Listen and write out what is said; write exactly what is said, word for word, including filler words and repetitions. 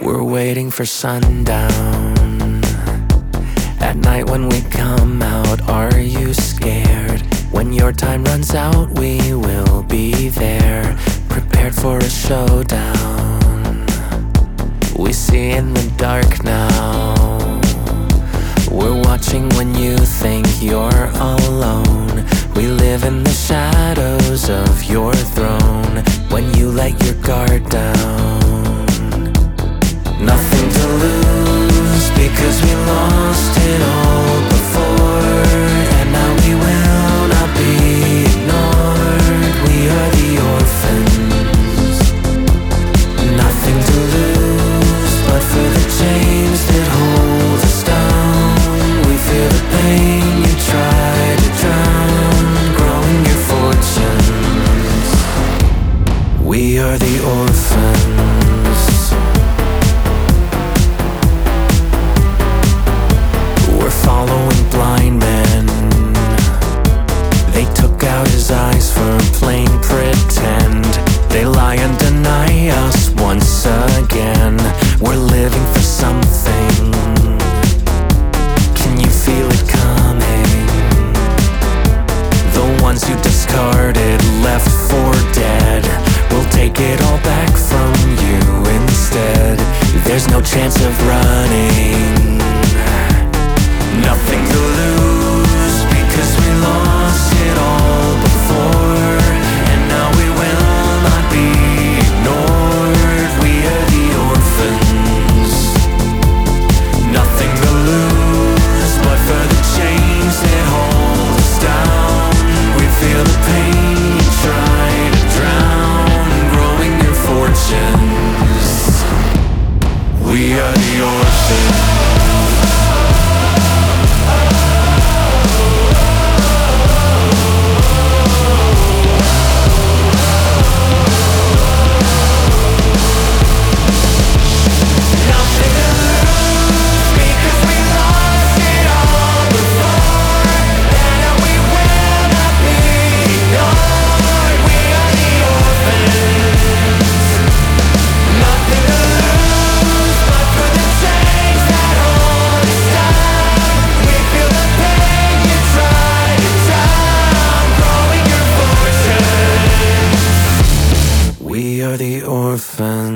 We're waiting for sundown. At night when we come out, are you scared? When your time runs out, we will be there, prepared for a showdown. We see in the dark now. We're watching when you think you're alone. We live in the shadows of your throne. When you let your guard down, nothing to lose, because we lost it all before. And now we will not be ignored. We are the orphans. Nothing to lose but for the chains that hold us down. We feel the pain you try to drown, growing your fortunes. We are the orphans. We're following blind men. They took out his eyes for plain pretend. They lie and deny us once again. We're living for something. Can you feel it coming? The ones you discarded, left for dead, we'll take it all back from you instead. There's no chance of running. Nothing to lose, because we lost it all before. And now we will not be ignored. We are the orphans. Nothing to lose but for the chains that hold us down. We feel the pain you try to drown, growing your fortunes. We are the orphans. We are the orphans.